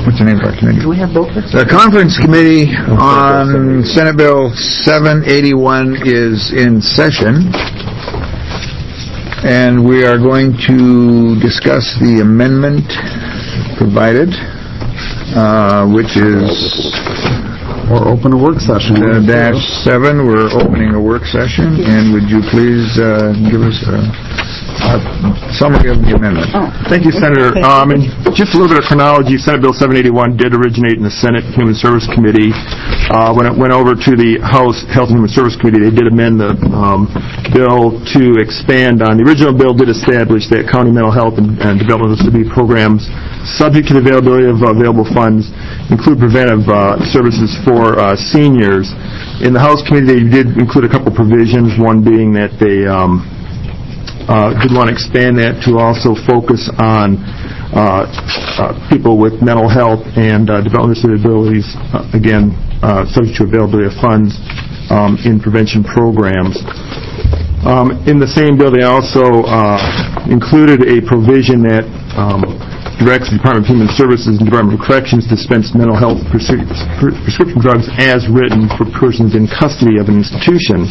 what's the name of our committee? Do we have both? The Conference Committee on Senate Bill 781 is in session, and we are going to discuss the amendment provided, which is... Or open a work session. -7, we're opening a work session, and would you please give us a summary of the amendment? Thank you, Senator. And just a little bit of chronology. Senate Bill 781 did originate in the Senate Human Service Committee. When it went over to the House Health and Human Service Committee, they did amend the bill to expand on. The original bill did establish that county mental health and developmental disability programs, subject to the availability of available funds, include preventive services for seniors. In the House Committee, they did include a couple provisions, one being that they did want to expand that to also focus on people with mental health and developmental disabilities, again, subject to availability of funds in prevention programs. In the same bill, they also included a provision that directs the Department of Human Services and Department of Corrections to dispense mental health prescription drugs as written for persons in custody of an institution.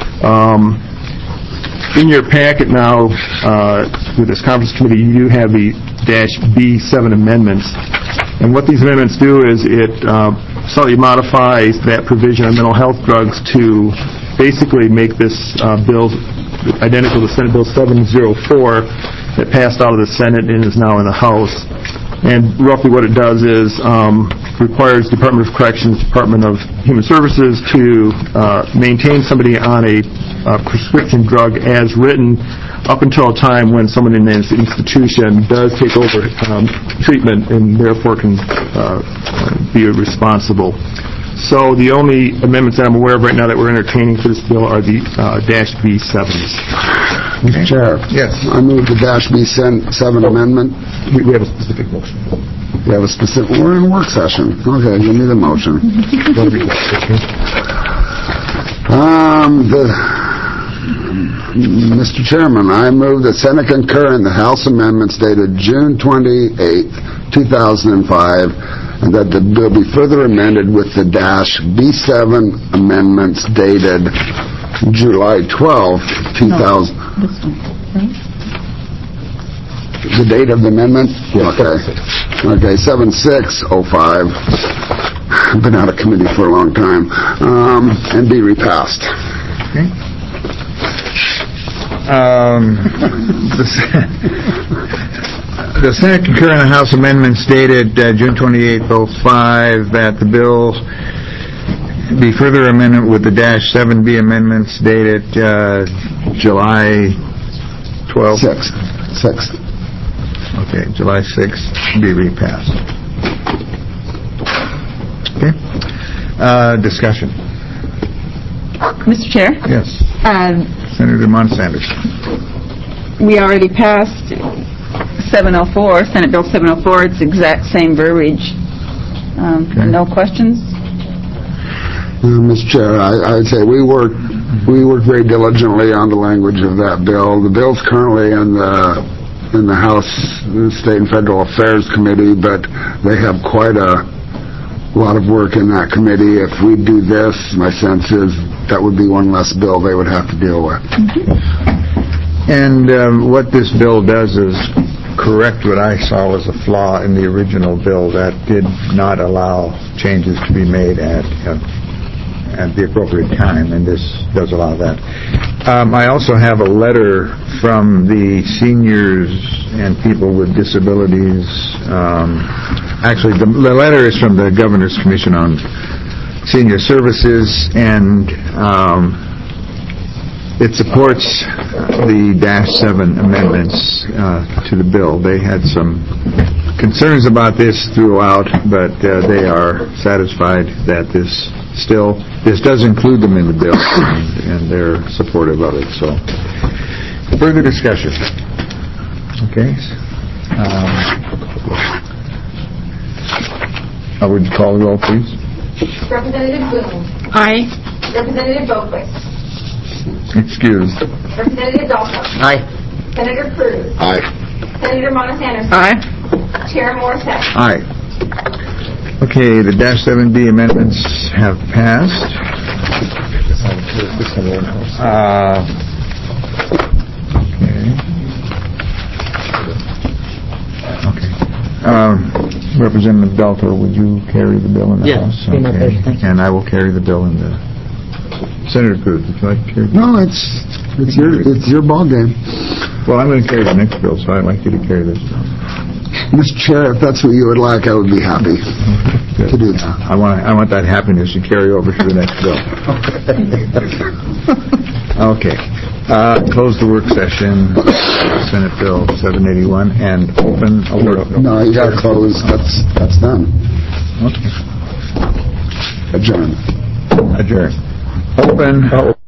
In your packet now, with this conference committee, you have the -B7 amendments. And what these amendments do is it slightly modifies that provision on mental health drugs to basically make this bill identical to Senate Bill 704 that passed out of the Senate and is now in the House. And roughly what it does is requires Department of Corrections, Department of Human Services to maintain somebody on a prescription drug as written up until a time when someone in an institution does take over treatment and therefore can be responsible. So the only amendments that I'm aware of right now that we're entertaining for this bill are the -B7s. Mr. Chair. Yes. I move the -B7 amendment. We have a specific motion. We have a specific... We're in a work session. Okay, give me the motion. Mr. Chairman, I move that Senate concur in the House amendments dated June 28, 2005, and that the bill be further amended with the -B7 amendments dated July 12, 2000. The date of the amendment? Yeah, Okay, 7605. I've been out of committee for a long time. And be repassed. Okay. The Senate concur in the House amendments dated June 28, 2005, that the bill be further amended with the -7B amendments dated July 12th. 6th. Okay, July 6th, be repassed. Okay. Discussion. Mr. Chair? Yes. Senator Monsanto. We already passed 704, Senate Bill 704. It's the exact same verbiage. Okay. No questions? Mr. Chair, I'd say we worked very diligently on the language of that bill. The bill's currently in the House State and Federal Affairs Committee, but they have quite a lot of work in that committee. If we do this, my sense is that would be one less bill they would have to deal with. And what this bill does is correct what I saw was a flaw in the original bill that did not allow changes to be made at the appropriate time, and this does allow that. I also have a letter from the seniors and people with disabilities. Actually, the letter is from the Governor's Commission on Senior Services, and it supports the -7 amendments to the bill. They had some concerns about this throughout, but they are satisfied that this does include them in the bill, and they're supportive of it. So, further discussion. Okay. Would you call the roll, please? Representative Boone. Aye. Representative Boquist. Excused. Representative Dalton. Aye. Senator Cruz. Aye. Senator Montanus. Aye. Chair Morissette. Aye. Okay, the -7B amendments have passed. Representative Belter, would you carry the bill in the Yes, House? be my pleasure, thank you. And I will carry the bill in the... Senator Cruz, would you like to carry the bill? No, it's your ball game. Well, I'm going to carry the next bill, so I'd like you to carry this bill. Mr. Chair, if that's what you would like, I would be happy to do that. I want that happiness to carry over to the next bill. Okay. Close the work session, Senate Bill 781, and open... No, you got to close. That's done. Okay. Adjourn. Adjourn. Open...